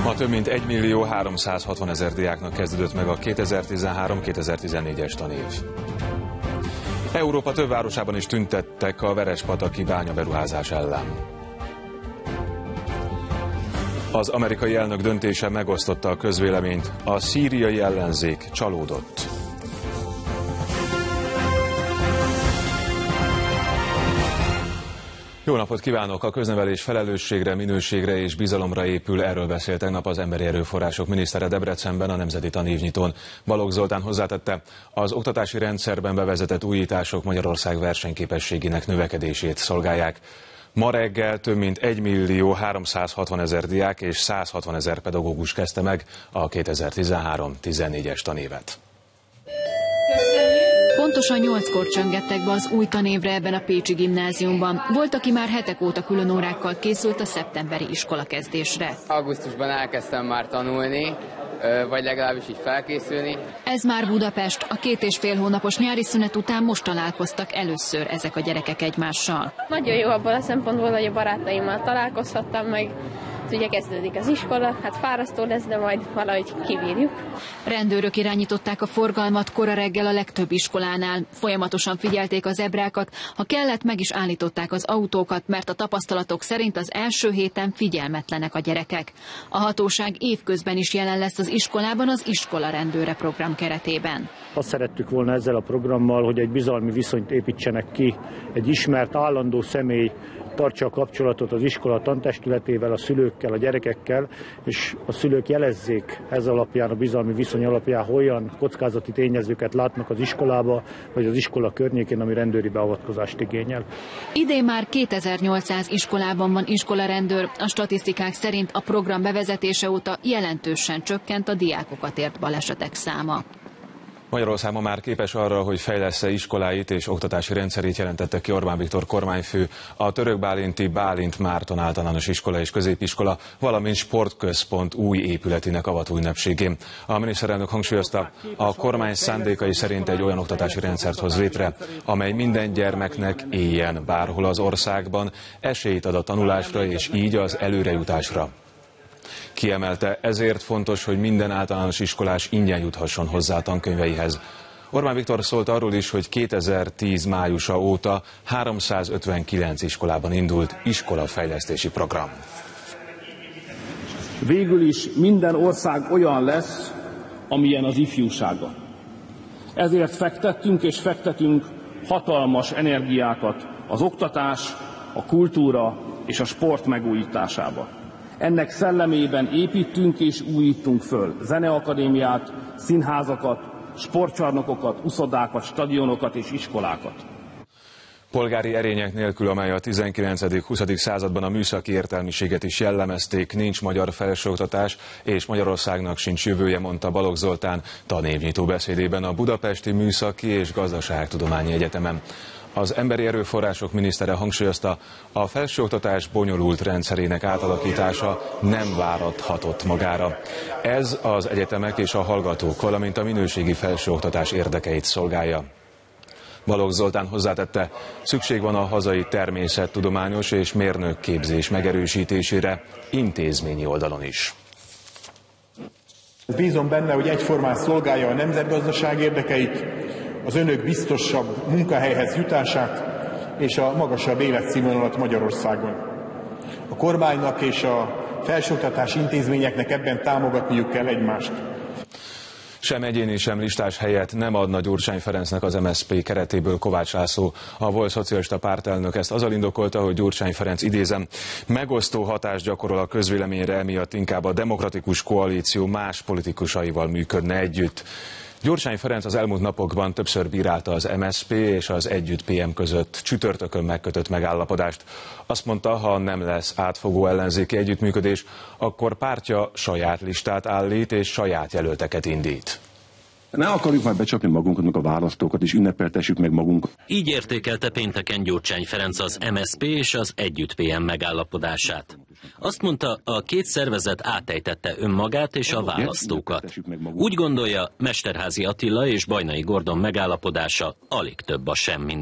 Ma több mint 1.360.000 diáknak kezdődött meg a 2013-2014-es tanév. Európa több városában is tüntettek a verespataki bányaberuházás ellen. Az amerikai elnök döntése megosztotta a közvéleményt, a szíriai ellenzék csalódott. Jó napot kívánok! A köznevelés felelősségre, minőségre és bizalomra épül, erről beszélt tegnap az Emberi Erőforrások minisztere Debrecenben a Nemzeti Tanévnyitón. Balogh Zoltán hozzátette, az oktatási rendszerben bevezetett újítások Magyarország versenyképességének növekedését szolgálják. Ma reggel több mint 1.360.000 diák és 160.000 pedagógus kezdte meg a 2013-14-es tanévet. Pontosan 8-kor csöngettek be az új tanévre ebben a pécsi gimnáziumban. Volt, aki már hetek óta külön órákkal készült a szeptemberi iskolakezdésre. Augusztusban elkezdtem már tanulni, vagy legalábbis így felkészülni. Ez már Budapest. A 2,5 hónapos nyári szünet után most találkoztak először ezek a gyerekek egymással. Nagyon jó abból a szempontból, hogy a barátaimmal találkozhattam meg. Ugye kezdődik az iskola, hát fárasztó lesz, de majd valahogy kibírjuk. Rendőrök irányították a forgalmat kora reggel a legtöbb iskolánál. Folyamatosan figyelték az zebrákat, ha kellett, meg is állították az autókat, mert a tapasztalatok szerint az első héten figyelmetlenek a gyerekek. A hatóság évközben is jelen lesz az iskolában az Iskola Rendőre program keretében. Azt szerettük volna ezzel a programmal, hogy egy bizalmi viszonyt építsenek ki, egy ismert állandó személy tartsa a kapcsolatot az iskola tantestületével, a szülőkkel, a gyerekekkel, és a szülők jelezzék ez alapján, a bizalmi viszony alapján, olyan kockázati tényezőket látnak az iskolába, vagy az iskola környékén, ami rendőri beavatkozást igényel. Idén már 2800 iskolában van iskolarendőr. A statisztikák szerint a program bevezetése óta jelentősen csökkent a diákokat ért balesetek száma. Magyarország ma már képes arra, hogy fejlessze iskoláit és oktatási rendszerét, jelentette ki Orbán Viktor kormányfő. A törökbálinti Bálint Márton általános iskola és középiskola, valamint sportközpont új épületének avató ünnepségén. A miniszterelnök hangsúlyozta, a kormány szándékai szerint egy olyan oktatási rendszert hoz létre, amely minden gyermeknek éljen bárhol az országban, esélyt ad a tanulásra és így az előrejutásra. Kiemelte, ezért fontos, hogy minden általános iskolás ingyen juthasson hozzá a tankönyveihez. Orbán Viktor szólt arról is, hogy 2010 májusa óta 359 iskolában indult iskolafejlesztési program. Végül is minden ország olyan lesz, amilyen az ifjúsága. Ezért fektettünk és fektetünk hatalmas energiákat az oktatás, a kultúra és a sport megújításába. Ennek szellemében építünk és újítunk föl zeneakadémiát, színházakat, sportcsarnokokat, uszodákat, stadionokat és iskolákat. Polgári erények nélkül, amely a 19.-20. században a műszaki értelmiséget is jellemezték, nincs magyar felsőoktatás, és Magyarországnak sincs jövője, mondta Balogh Zoltán tanévnyitó beszédében a Budapesti Műszaki és Gazdaságtudományi Egyetemen. Az Emberi Erőforrások minisztere hangsúlyozta, a felsőoktatás bonyolult rendszerének átalakítása nem várathatott magára. Ez az egyetemek és a hallgatók, valamint a minőségi felsőoktatás érdekeit szolgálja. Balogh Zoltán hozzátette, szükség van a hazai természettudományos és mérnökképzés megerősítésére intézményi oldalon is. Bízom benne, hogy egyformán szolgálja a nemzetgazdaság érdekeit, az önök biztosabb munkahelyhez jutását és a magasabb életszínvonalat Magyarországon. A kormánynak és a felsőoktatási intézményeknek ebben támogatniuk kell egymást. Sem egyéni, sem listás helyet nem adna Gyurcsány Ferencnek az MSZP keretéből Kovács László. A volt szocialista pártelnök ezt azzal indokolta, hogy Gyurcsány Ferenc, idézem, megosztó hatást gyakorol a közvéleményre, emiatt inkább a demokratikus koalíció más politikusaival működne együtt. Gyurcsány Ferenc az elmúlt napokban többször bírálta az MSZP és az Együtt PM között csütörtökön megkötött megállapodást. Azt mondta, ha nem lesz átfogó ellenzéki együttműködés, akkor pártja saját listát állít és saját jelölteket indít. Ne akarjuk már becsapni magunkat, meg a választókat, és ünnepeltessük meg magunkat. Így értékelte pénteken Gyurcsány Ferenc az MSZP és az Együtt PM megállapodását. Azt mondta, a két szervezet átejtette önmagát és a választókat. Úgy gondolja, Mesterházy Attila és Bajnai Gordon megállapodása alig több a semminél.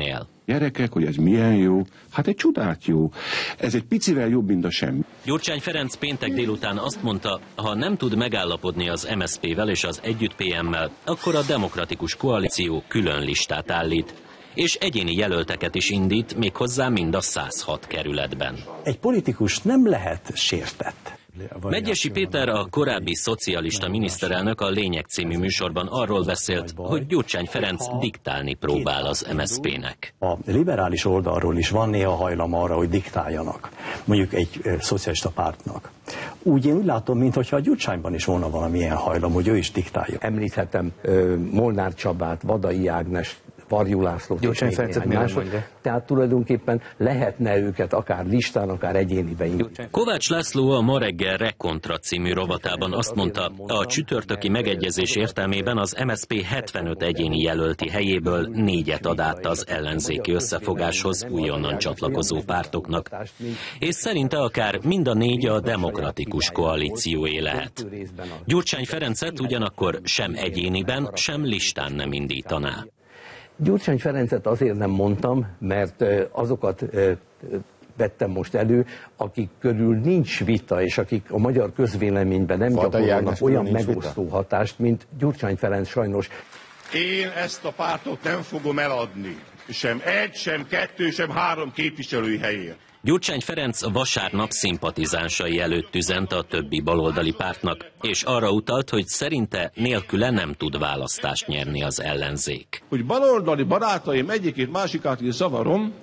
Gyerekek, hogy ez milyen jó, hát egy csodát jó. Ez egy picivel jobb, mint a semmi. Gyurcsány Ferenc péntek délután azt mondta, ha nem tud megállapodni az MSZP-vel és az Együtt PM-mel, akkor a Demokratikus Koalíció külön listát állít, és egyéni jelölteket is indít, méghozzá mind a 106 kerületben. Egy politikus nem lehet sértett. Medgyessy Péter, a korábbi szocialista miniszterelnök a Lényeg című műsorban arról beszélt, hogy Gyurcsány Ferenc diktálni próbál az MSZP-nek. A liberális oldalról is van néha hajlam arra, hogy diktáljanak, mondjuk egy szocialista pártnak. Én úgy látom, mintha a Gyurcsányban is volna valamilyen hajlam, hogy ő is diktálja. Említhetem Molnár Csabát, Vadai Ágnes, Varjú Lászlót, tehát tulajdonképpen lehetne őket akár listán, akár egyéniben indítani. Kovács László a Ma reggel Rekontra című rovatában azt mondta, a csütörtöki megegyezés értelmében az MSZP 75 egyéni jelölti helyéből 4-et ad át az ellenzéki összefogáshoz újonnan csatlakozó pártoknak, és szerinte akár mind a 4 a Demokratikus Koalícióé lehet. Gyurcsány Ferencet ugyanakkor sem egyéniben, sem listán nem indítaná. Gyurcsány Ferencet azért nem mondtam, mert azokat vettem most elő, akik körül nincs vita, és akik a magyar közvéleményben nem gyakorolnak olyan megosztó hatást, mint Gyurcsány Ferenc sajnos. Én ezt a pártot nem fogom eladni. Sem 1, sem 2, sem 3 képviselői helyért. Gyurcsány Ferenc vasárnap szimpatizánsai előtt üzent a többi baloldali pártnak, és arra utalt, hogy szerinte nélküle nem tud választást nyerni az ellenzék. Hogy baloldali barátaim egyikét másikát is zavarom,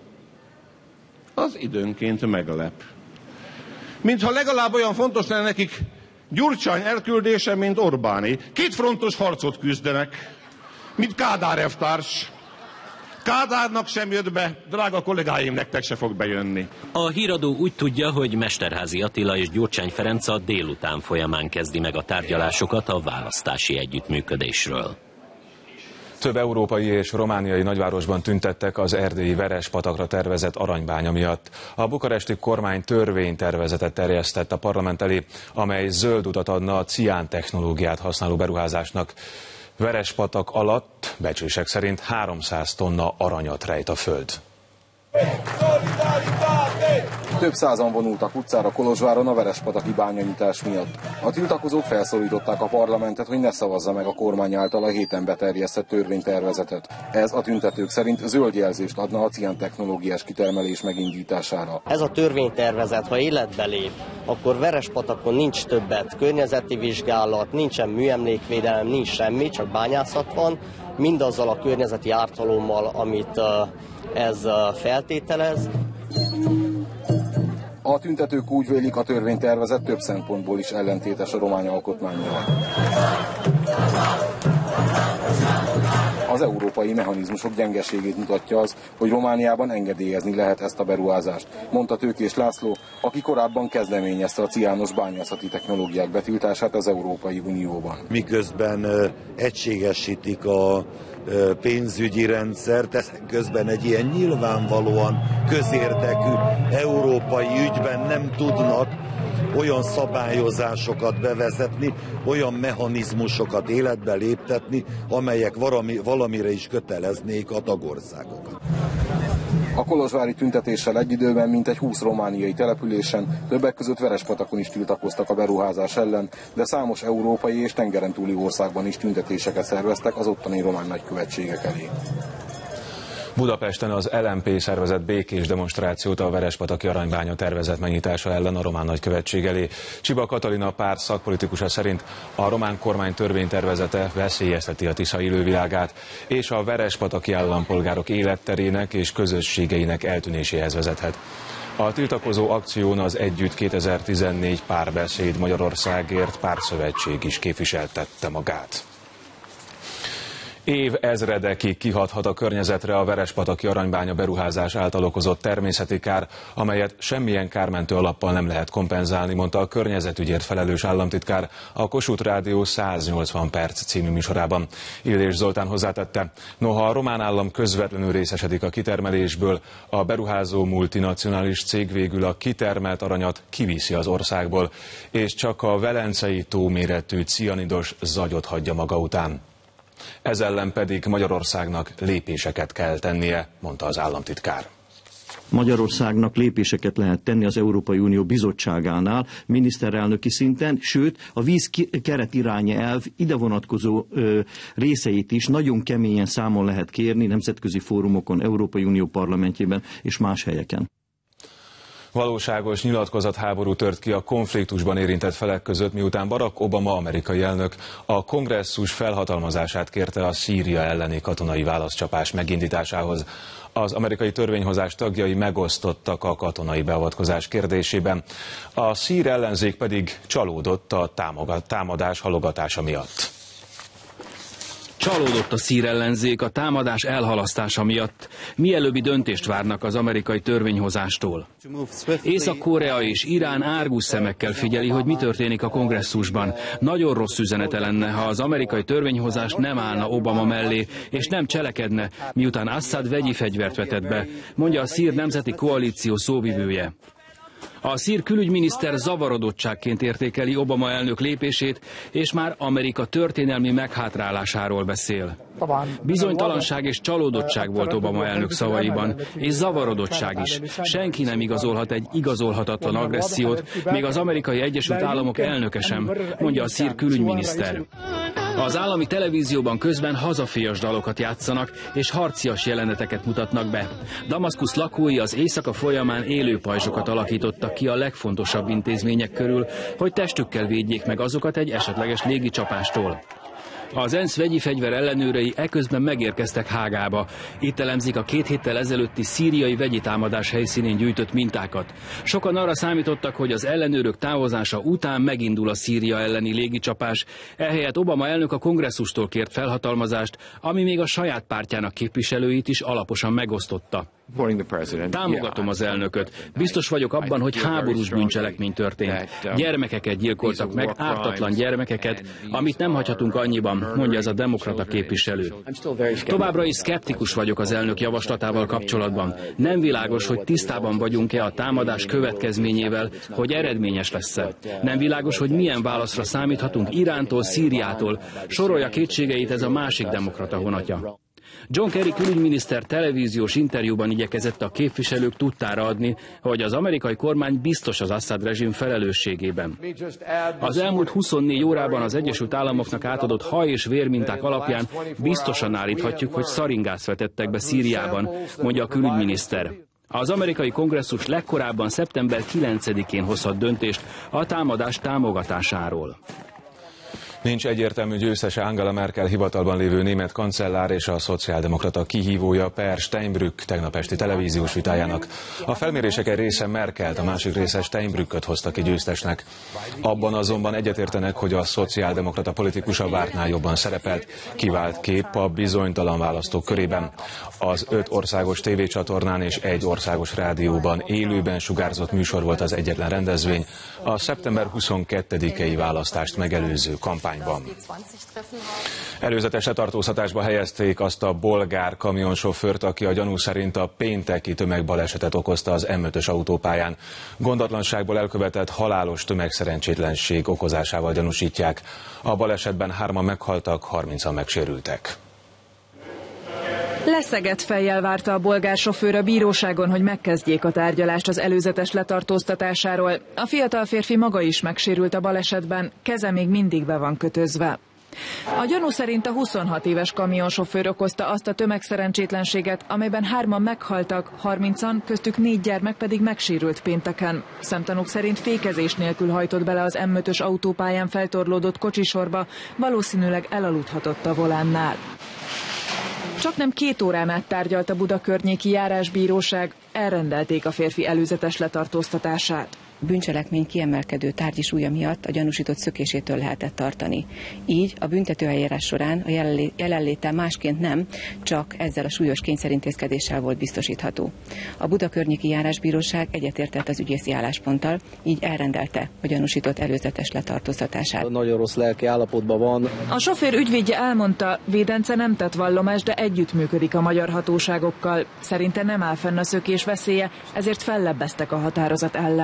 az időnként meglep. Mintha legalább olyan fontos lenne nekik Gyurcsány elküldése, mint Orbáné. 2 frontos harcot küzdenek, mint Kádár elvtárs. Kádárnak sem jött be, drága kollégáim, nektek se fog bejönni. A híradó úgy tudja, hogy Mesterházy Attila és Gyurcsány Ferenc a délután folyamán kezdi meg a tárgyalásokat a választási együttműködésről. Több európai és romániai nagyvárosban tüntettek az erdélyi Verespatakra tervezett aranybánya miatt. A bukaresti kormány törvénytervezetet terjesztett a parlament elé, amely zöld utat adna a cián technológiát használó beruházásnak. Verespatak alatt becslések szerint 300 tonna aranyat rejt a föld. Több százan vonultak utcára Kolozsváron a verespataki bányanyitás miatt. A tiltakozók felszólították a parlamentet, hogy ne szavazza meg a kormány által a héten beterjesztett törvénytervezetet. Ez a tüntetők szerint zöld jelzést adna a ciántechnológiás kitermelés megindítására. Ez a törvénytervezet, ha életbe lép, akkor Verespatakon nincs többet környezeti vizsgálat, nincsen műemlékvédelem, nincs semmi, csak bányászat van, mindazzal a környezeti ártalommal, amit ez feltételez. A tüntetők úgy vélik, a törvénytervezet több szempontból is ellentétes a romány alkotmánnyal. Az európai mechanizmusok gyengeségét mutatja az, hogy Romániában engedélyezni lehet ezt a beruházást, mondta Tőkés László, aki korábban kezdeményezte a ciános bányászati technológiák betiltását az Európai Unióban. Miközben egységesítik a pénzügyi rendszert, ezen közben egy ilyen nyilvánvalóan közérdekű európai ügyben nem tudnak olyan szabályozásokat bevezetni, olyan mechanizmusokat életbe léptetni, amelyek valamire is köteleznék a tagországokat. A kolozsvári tüntetéssel egy időben mintegy 20 romániai településen, többek között Verespatakon is tiltakoztak a beruházás ellen, de számos európai és tengeren túli országban is tüntetéseket szerveztek az ottani román nagykövetségek elé. Budapesten az LMP szervezett békés demonstrációt a Verespataki aranybánya tervezett megnyitása ellen a román nagykövetség elé. Csiba Katalina párt szakpolitikusa szerint a román kormány törvénytervezete veszélyezteti a Tisza élővilágát, és a verespataki állampolgárok életterének és közösségeinek eltűnéséhez vezethet. A tiltakozó akción az Együtt 2014 Párbeszéd Magyarországért pártszövetség is képviseltette magát. Évezredekig kihathat a környezetre a Verespataki aranybánya beruházás által okozott természeti kár, amelyet semmilyen kármentő alappal nem lehet kompenzálni, mondta a környezetügyért felelős államtitkár a Kossuth Rádió 180 perc című műsorában. Illés Zoltán hozzátette, noha a román állam közvetlenül részesedik a kitermelésből, a beruházó multinacionális cég végül a kitermelt aranyat kiviszi az országból, és csak a Velencei tó méretű cianidos zagyot hagyja maga után. Ez ellen pedig Magyarországnak lépéseket kell tennie, mondta az államtitkár. Magyarországnak lépéseket lehet tenni az Európai Unió bizottságánál, miniszterelnöki szinten, sőt a vízkeret irányelv ide vonatkozó részeit is nagyon keményen számon lehet kérni nemzetközi fórumokon, Európai Unió parlamentjében és más helyeken. Valóságos nyilatkozatháború tört ki a konfliktusban érintett felek között, miután Barack Obama amerikai elnök a kongresszus felhatalmazását kérte a Szíria elleni katonai válaszcsapás megindításához. Az amerikai törvényhozás tagjai megosztottak a katonai beavatkozás kérdésében. A szír ellenzék pedig csalódott a támadás halogatása miatt. Csalódott a szír ellenzék a támadás elhalasztása miatt. Mielőbbi döntést várnak az amerikai törvényhozástól. Észak-Korea és Irán árgus szemekkel figyeli, hogy mi történik a kongresszusban. Nagyon rossz üzenete lenne, ha az amerikai törvényhozás nem állna Obama mellé, és nem cselekedne, miután Assad vegyi fegyvert vetett be, mondja a szír nemzeti koalíció szóvivője. A szír külügyminiszter zavarodottságként értékeli Obama elnök lépését, és már Amerika történelmi meghátrálásáról beszél. Bizonytalanság és csalódottság volt Obama elnök szavaiban, és zavarodottság is. Senki nem igazolhat egy igazolhatatlan agressziót, még az Amerikai Egyesült Államok elnöke sem, mondja a szír külügyminiszter. Az állami televízióban közben hazafias dalokat játszanak, és harcias jeleneteket mutatnak be. Damaszkusz lakói az éjszaka folyamán élő pajzsokat alakítottak ki a legfontosabb intézmények körül, hogy testükkel védjék meg azokat egy esetleges légicsapástól. Az ENSZ vegyi fegyver ellenőrei eközben megérkeztek Hágába. Itt elemzik a 2 héttel ezelőtti szíriai vegyi támadás helyszínén gyűjtött mintákat. Sokan arra számítottak, hogy az ellenőrök távozása után megindul a Szíria elleni légicsapás. Ehelyett Obama elnök a kongresszustól kért felhatalmazást, ami még a saját pártjának képviselőit is alaposan megosztotta. Támogatom az elnököt. Biztos vagyok abban, hogy háborús bűncselekmény történt. Gyermekeket gyilkoltak meg, ártatlan gyermekeket, amit nem hagyhatunk annyiban, mondja ez a demokrata képviselő. Továbbra is szkeptikus vagyok az elnök javaslatával kapcsolatban. Nem világos, hogy tisztában vagyunk-e a támadás következményével, hogy eredményes lesz-e. Nem világos, hogy milyen válaszra számíthatunk Irántól, Szíriától. Sorolja kétségeit ez a másik demokrata honatja. John Kerry külügyminiszter televíziós interjúban igyekezett a képviselők tudtára adni, hogy az amerikai kormány biztos az Assad rezsim felelősségében. Az elmúlt 24 órában az Egyesült Államoknak átadott haj- és vérminták alapján biztosan állíthatjuk, hogy szaringázt vetettek be Szíriában, mondja a külügyminiszter. Az amerikai kongresszus legkorábban szeptember 9-én hozhat döntést a támadás támogatásáról. Nincs egyértelmű győztese Angela Merkel hivatalban lévő német kancellár és a szociáldemokrata kihívója Per Steinbrück tegnap esti televíziós vitájának. A felmérések egy része Merkelt, a másik része Steinbrücköt hozta ki győztesnek. Abban azonban egyetértenek, hogy a szociáldemokrata politikus a vártnál jobban szerepelt, kivált kép a bizonytalan választók körében. Az 5 országos tévécsatornán és 1 országos rádióban élőben sugárzott műsor volt az egyetlen rendezvény, a szeptember 22-i választást megelőző kampányban. Előzetes letartóztatásba helyezték azt a bolgár kamionsofőrt, aki a gyanú szerint a pénteki tömegbalesetet okozta az M5-ös autópályán. Gondatlanságból elkövetett halálos tömegszerencsétlenség okozásával gyanúsítják. A balesetben 3-an meghaltak, 30-an megsérültek. Leszegett fejjel várta a bolgár sofőr a bíróságon, hogy megkezdjék a tárgyalást az előzetes letartóztatásáról. A fiatal férfi maga is megsérült a balesetben, keze még mindig be van kötözve. A gyanú szerint a 26 éves kamionsofőr okozta azt a tömegszerencsétlenséget, amelyben 3-an meghaltak, 30-an, köztük 4 gyermek pedig megsérült pénteken. Szemtanúk szerint fékezés nélkül hajtott bele az M5-ös autópályán feltorlódott kocsisorba, valószínűleg elaludhatott a volánnál. Csaknem 2 órán át tárgyalt a Buda környéki járásbíróság, elrendelték a férfi előzetes letartóztatását. Bűncselekmény kiemelkedő tárgyi súlya miatt a gyanúsított szökésétől lehetett tartani. Így a büntetőeljárás során a jelenléte másként nem, csak ezzel a súlyos kényszerintézkedéssel volt biztosítható. A Buda környéki járásbíróság egyetértett az ügyészi állásponttal, így elrendelte a gyanúsított előzetes letartóztatását. Nagyon rossz lelki állapotban van. A sofőr ügyvédje elmondta, védence nem tett vallomást, de együttműködik a magyar hatóságokkal. Szerinte nem áll fenn a szökés veszélye, ezért fellebbeztek a határozat ellen. Van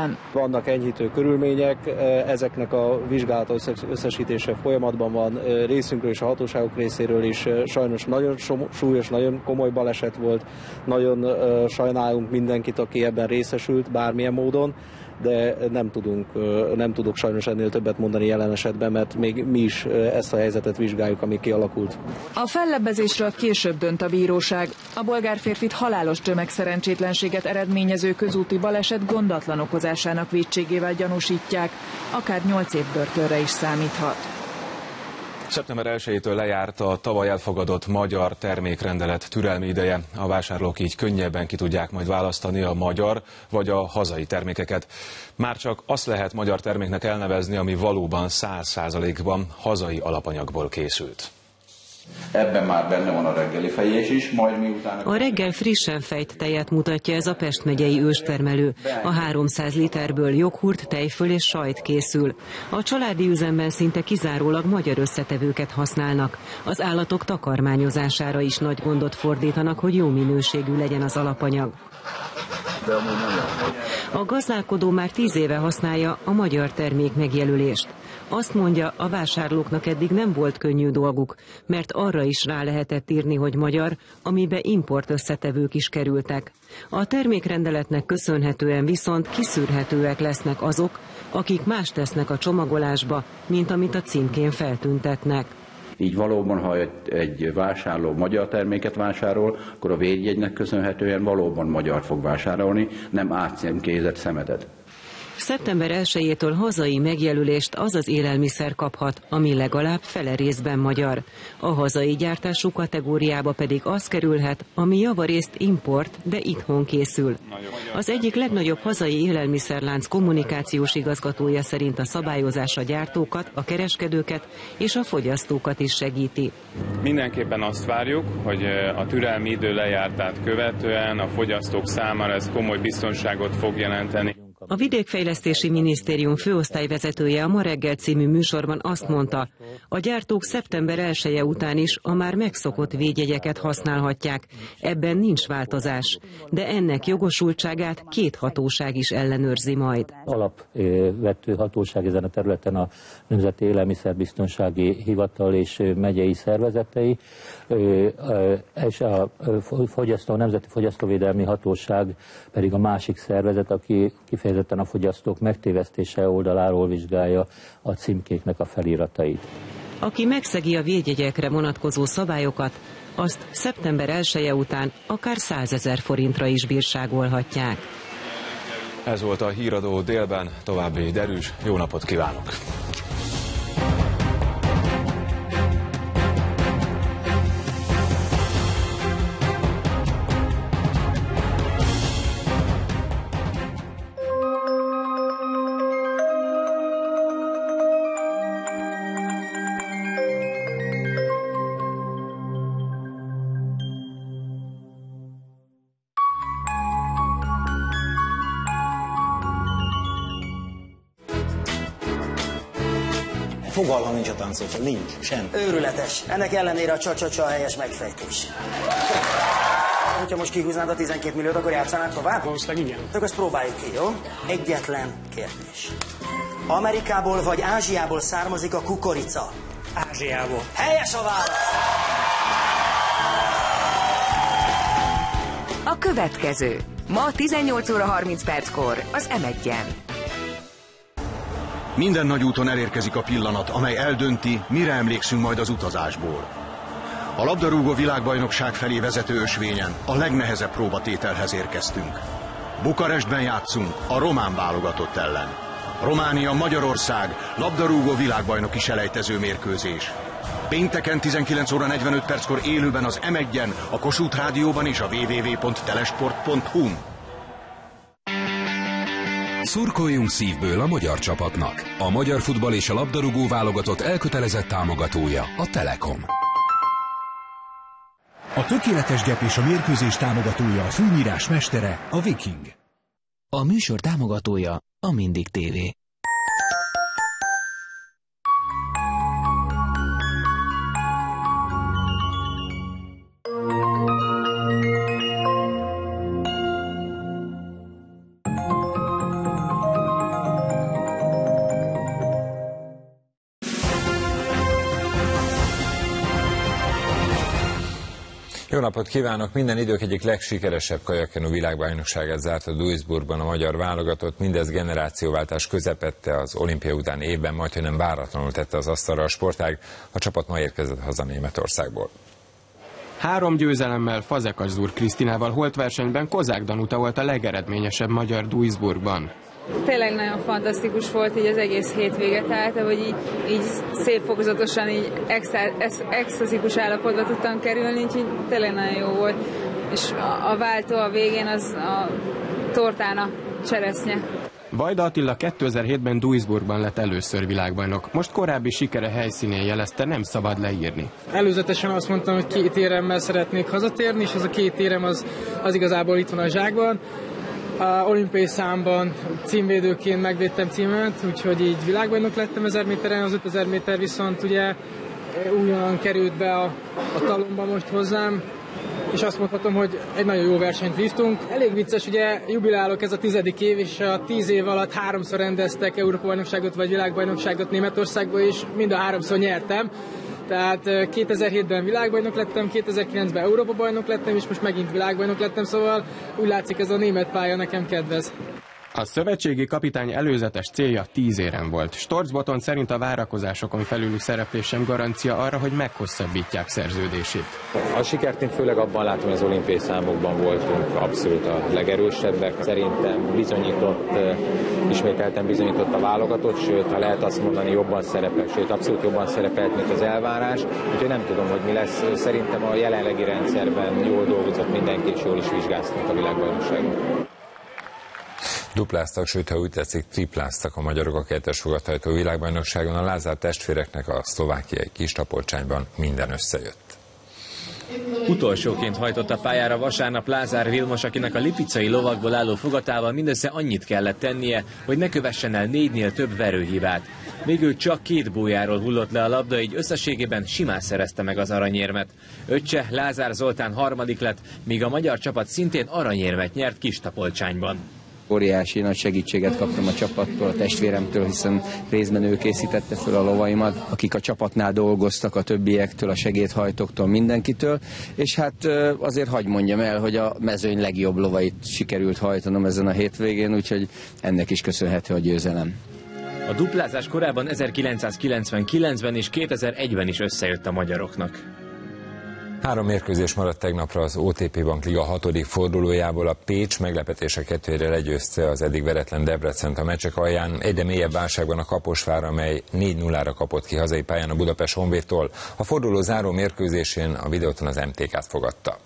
vannak enyhítő körülmények, ezeknek a vizsgálata összesítése folyamatban van részünkről és a hatóságok részéről is. Sajnos nagyon súlyos, nagyon komoly baleset volt, nagyon sajnálunk mindenkit, aki ebben részesült bármilyen módon, de nem tudok sajnos ennél többet mondani jelen esetben, mert még mi is ezt a helyzetet vizsgáljuk, ami kialakult. A fellebbezésről később dönt a bíróság. A bolgár férfit halálos tömegszerencsétlenséget eredményező közúti baleset gondatlan okozásának vétségével gyanúsítják, akár 8 év börtönre is számíthat. Szeptember 1-től lejárt a tavaly elfogadott magyar termékrendelet türelmi ideje. A vásárlók így könnyebben ki tudják majd választani a magyar vagy a hazai termékeket. Már csak azt lehet magyar terméknek elnevezni, ami valóban 100%-ban hazai alapanyagból készült. Ebben már benne van a reggeli fejés is, majd miután... A reggel frissen fejt tejet mutatja ez a Pest megyei őstermelő. A 300 literből joghurt, tejföl és sajt készül. A családi üzemben szinte kizárólag magyar összetevőket használnak. Az állatok takarmányozására is nagy gondot fordítanak, hogy jó minőségű legyen az alapanyag. A gazdálkodó már 10 éve használja a magyar termék megjelölést. Azt mondja, a vásárlóknak eddig nem volt könnyű dolguk, mert arra is rá lehetett írni, hogy magyar, amibe import összetevők is kerültek. A termékrendeletnek köszönhetően viszont kiszűrhetőek lesznek azok, akik más tesznek a csomagolásba, mint amit a címkén feltüntetnek. Így valóban, ha egy vásárló magyar terméket vásárol, akkor a védjegynek köszönhetően valóban magyar fog vásárolni, nem átcímkézett szemetet. Szeptember 1-től hazai megjelölést az az élelmiszer kaphat, ami legalább fele részben magyar. A hazai gyártású kategóriába pedig az kerülhet, ami javarészt import, de itthon készül. Az egyik legnagyobb hazai élelmiszerlánc kommunikációs igazgatója szerint a szabályozás a gyártókat, a kereskedőket és a fogyasztókat is segíti. Mindenképpen azt várjuk, hogy a türelmi idő lejártát követően a fogyasztók számára ez komoly biztonságot fog jelenteni. A Vidékfejlesztési Minisztérium főosztályvezetője a Ma reggel című műsorban azt mondta, a gyártók szeptember 1-e után is a már megszokott védjegyeket használhatják. Ebben nincs változás, de ennek jogosultságát 2 hatóság is ellenőrzi majd. Alapvető hatóság ezen a területen a Nemzeti Élelmiszerbiztonsági Hivatal és megyei szervezetei, és a Nemzeti Fogyasztóvédelmi Hatóság pedig a másik szervezet, aki kifejezetten a fogyasztók megtévesztése oldaláról vizsgálja a címkéknek a feliratait. Aki megszegi a védjegyekre vonatkozó szabályokat, azt szeptember 1-e után akár 100 000 forintra is bírságolhatják. Ez volt a Híradó délben, további derűs, jó napot kívánok! Fogalmam nincs a táncokról, nincs, sem. Őrületes. Ennek ellenére a csa-csa-csa helyes megfejtés. Hogyha most kihúznád a 12 milliót, akkor játszanád tovább? Valószínűleg igen. Akkor ezt próbáljuk ki, jó? Egyetlen kérdés. Amerikából vagy Ázsiából származik a kukorica? Ázsiából. Helyes a válasz! A következő. Ma 18 óra 30 perckor az M1-en. Minden nagy úton elérkezik a pillanat, amely eldönti, mire emlékszünk majd az utazásból. A labdarúgó világbajnokság felé vezető ösvényen a legnehezebb próbatételhez érkeztünk. Bukarestben játszunk a román válogatott ellen. Románia-Magyarország labdarúgó világbajnoki selejtező mérkőzés. Pénteken 19 óra 45 perckor élőben az M1-en, a Kossuth Rádióban és a www.telesport.hu-n. Szurkoljunk szívből a magyar csapatnak. A magyar futball és a labdarúgó válogatott elkötelezett támogatója a Telekom. A tökéletes gep és a mérkőzés támogatója, a fűnyírás mestere, a Viking. A műsor támogatója a Mindig TV. Jó napot kívánok! Minden idők egyik legsikeresebb kajakkenú világbajnokságát zárta Duisburgban a magyar válogatott, mindez generációváltás közepette az olimpia utáni évben, majdhogy nem váratlanul tette az asztalra a sportág. A csapat ma érkezett haza Németországból. 3 győzelemmel Fazekas Zúr Krisztinával holtversenyben Kozák Danuta volt a legeredményesebb magyar Duisburgban. Tényleg nagyon fantasztikus volt így az egész hétvége, tehát hogy így szép fokozatosan így extazikus állapotba tudtam kerülni, úgyhogy tényleg nagyon jó volt. És a váltó a végén az a tortán a cseresznye. Vajda Attila 2007-ben Duisburgban lett először világbajnok. Most korábbi sikere helyszínén jelezte, nem szabad leírni. Előzetesen azt mondtam, hogy 2 éremmel szeretnék hazatérni, és az a 2 érem az igazából itt van a zsákban. A olimpiai számban címvédőként megvédtem címemet, úgyhogy így világbajnok lettem 1000 méteren, az 5000 méter viszont ugye újonnan került be a talomba most hozzám, és azt mondhatom, hogy egy nagyon jó versenyt vívtunk. Elég vicces, ugye jubilálok, ez a 10. év, és a 10 év alatt 3-szor rendeztek Európa-bajnokságot vagy világbajnokságot Németországban, és mind a 3-szor nyertem. Tehát 2007-ben világbajnok lettem, 2009-ben Európa-bajnok lettem, és most megint világbajnok lettem, szóval úgy látszik, ez a német pálya nekem kedvez. A szövetségi kapitány előzetes célja 10 érem volt. Storz Botond szerint a várakozásokon felüli szereplés sem garancia arra, hogy meghosszabbítják szerződését. A sikert én főleg abban látom, hogy az olimpiai számokban voltunk abszolút a legerősebbek. Szerintem ismételten bizonyított a válogatott, sőt, ha lehet azt mondani, jobban szerepel, sőt, abszolút jobban szerepelt, mint az elvárás. Úgyhogy nem tudom, hogy mi lesz. Szerintem a jelenlegi rendszerben jól dolgozott mindenki, és jól is vizsgáztunk a világbajnokságon. Dupláztak, sőt, ha úgy tetszik, tripláztak a magyarok a 2-es fogathajtó világbajnokságon. A Lázár testvéreknek a szlovákiai Kistapolcsányban minden összejött. Utolsóként hajtott a pályára vasárnap Lázár Vilmos, akinek a lipicai lovakból álló fogatával mindössze annyit kellett tennie, hogy ne kövessen el 4-nél több verőhibát. Végül csak 2 bójáról hullott le a labda, így összességében simán szerezte meg az aranyérmet. Öccse, Lázár Zoltán 3. lett, míg a magyar csapat szintén aranyérmet nyert Kistapolcsányban. Óriási nagy segítséget kaptam a csapattól, a testvéremtől, hiszen részben ő készítette föl a lovaimat, akik a csapatnál dolgoztak, a többiektől, a segédhajtóktól, mindenkitől, és hát azért hadd mondjam el, hogy a mezőny legjobb lovait sikerült hajtanom ezen a hétvégén, úgyhogy ennek is köszönhető a győzelem. A duplázás korábban 1999-ben és 2001-ben is összejött a magyaroknak. 3 mérkőzés maradt tegnapra az OTP Bank Liga 6. fordulójából. A Pécs meglepetése 2-re legyőzte az eddig veretlen Debrecent a meccsek alján. Egyre mélyebb válságban a Kaposvár, amely 4-0-ra kapott ki hazai pályán a Budapest Honvédtól. A forduló záró mérkőzésén a Videóton az MTK-t fogadta.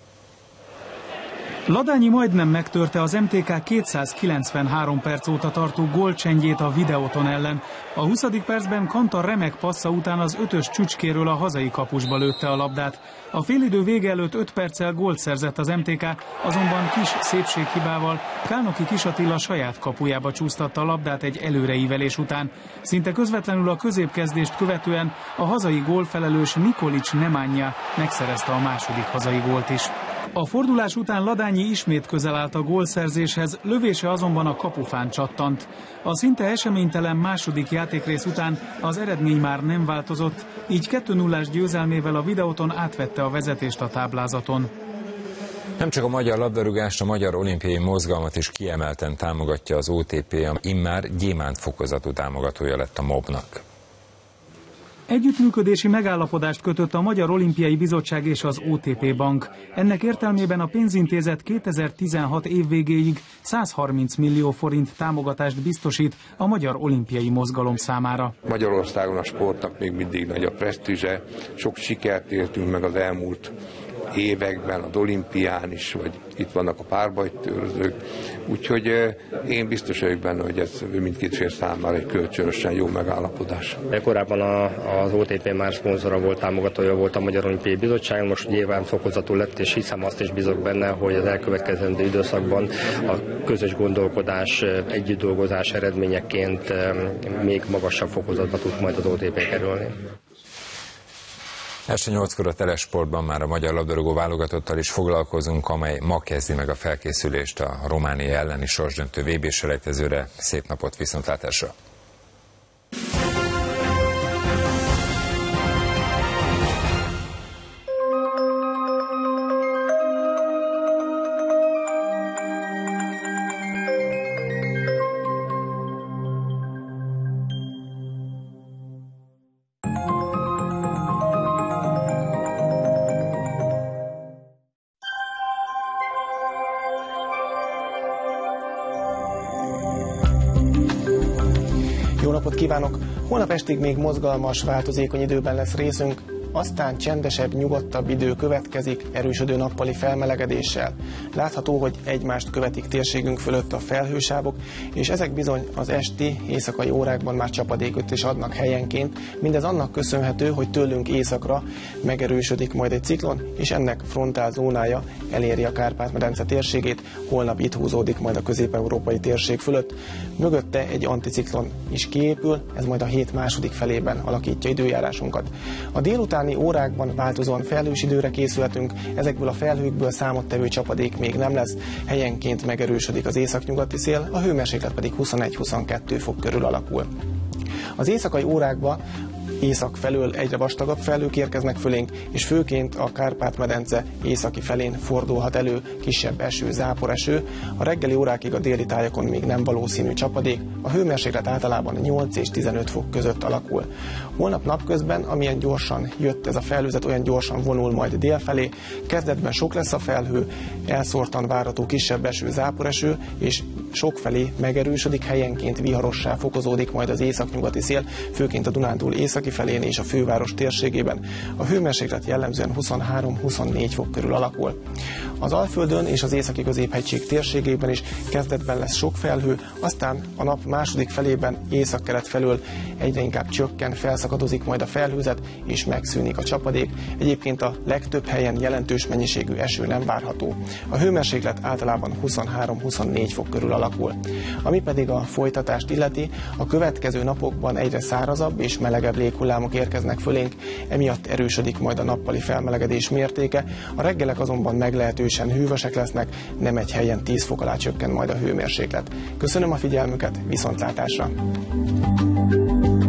Ladányi majdnem megtörte az MTK 293 perc óta tartó gólcsendjét a Videóton ellen. A 20. percben Kantar remek passza után az 5-ös csücskéről a hazai kapusba lőtte a labdát. A félidő vége előtt 5 perccel gólt szerzett az MTK, azonban kis szépséghibával Kálnoki Kis Attila saját kapujába csúsztatta a labdát egy előreívelés után. Szinte közvetlenül a középkezdést követően a hazai gólfelelős Nikolics Nemanja megszerezte a második hazai gólt is. A fordulás után Ladányi ismét közel állt a gólszerzéshez, lövése azonban a kapufán csattant. A szinte eseménytelen második játékrész után az eredmény már nem változott, így 2-0-ás győzelmével a Videóton átvette a vezetést a táblázaton. Nem csak a magyar labdarúgást, a magyar olimpiai mozgalmat is kiemelten támogatja az OTP, immár gyémánt fokozatú támogatója lett a MOB-nak. Együttműködési megállapodást kötött a Magyar Olimpiai Bizottság és az OTP Bank. Ennek értelmében a pénzintézet 2016 év végéig 130 millió forint támogatást biztosít a magyar olimpiai mozgalom számára. Magyarországon a sportnak még mindig nagy a presztízse, sok sikert értünk meg az elmúlt években, az olimpián is, vagy itt vannak a párbajtőrzők, úgyhogy én biztos vagyok benne, hogy ez mindkét fél számára egy kölcsönösen jó megállapodás. Korábban az OTP már szponzora volt, támogatója volt a Magyar Olimpiai Bizottság, most nyilván fokozatú lett, és hiszem azt is bízok benne, hogy az elkövetkezendő időszakban a közös gondolkodás, együttdolgozás eredményeként még magasabb fokozatba tud majd az OTP kerülni. Este 8-kor a Telesportban már a magyar labdarúgó válogatottal is foglalkozunk, amely ma kezdi meg a felkészülést a Románia elleni sorsdöntő VB-selejtezőre. Szép napot, viszontlátásra! kívánok! Holnap estig még mozgalmas, változékony időben lesz részünk, aztán csendesebb, nyugodtabb idő következik erősödő nappali felmelegedéssel. Látható, hogy egymást követik térségünk fölött a felhősávok, és ezek bizony az esti, éjszakai órákban már csapadékot is adnak helyenként. Mindez annak köszönhető, hogy tőlünk északra megerősödik majd egy ciklon, és ennek frontálzónája eléri a Kárpát-medence térségét, holnap itt húzódik majd a közép-európai térség fölött. Mögötte egy anticiklon is kiépül, ez majd a hét második felében alakítja időjárásunkat. A délután órákban változóan felhős időre készülhetünk, ezekből a felhőkből számottevő csapadék még nem lesz, helyenként megerősödik az északnyugati szél, a hőmérséklet pedig 21-22 fok körül alakul. Az éjszakai órákban észak felől egyre vastagabb felhők érkeznek fölénk, és főként a Kárpát-medence északi felén fordulhat elő kisebb eső, záporeső. A reggeli órákig a déli tájakon még nem valószínű csapadék, a hőmérséklet általában 8 és 15 fok között alakul. Holnap napközben, amilyen gyorsan jött ez a felhőzet, olyan gyorsan vonul majd délfelé. Kezdetben sok lesz a felhő, elszórtan várható kisebb eső, záporeső, és sokfelé megerősödik, helyenként viharossá fokozódik majd az északnyugati szél, főként a Dunántúl északi felén és a főváros térségében. A hőmérséklet jellemzően 23-24 fok körül alakul. Az Alföldön és az északi középhegység térségében is kezdetben lesz sok felhő, aztán a nap második felében északkelet felől egyre inkább csökken, felszakadozik majd a felhőzet, és megszűnik a csapadék. Egyébként a legtöbb helyen jelentős mennyiségű eső nem várható. A hőmérséklet általában 23-24 fok körül alakul. Ami pedig a folytatást illeti, a következő napokban egyre szárazabb és melegebb léghullámok érkeznek fölénk, emiatt erősödik majd a nappali felmelegedés mértéke, a reggelek azonban meglehetősen hűvösek lesznek, nem egy helyen 10 fok alá csökken majd a hőmérséklet. Köszönöm a figyelmüket, viszontlátásra!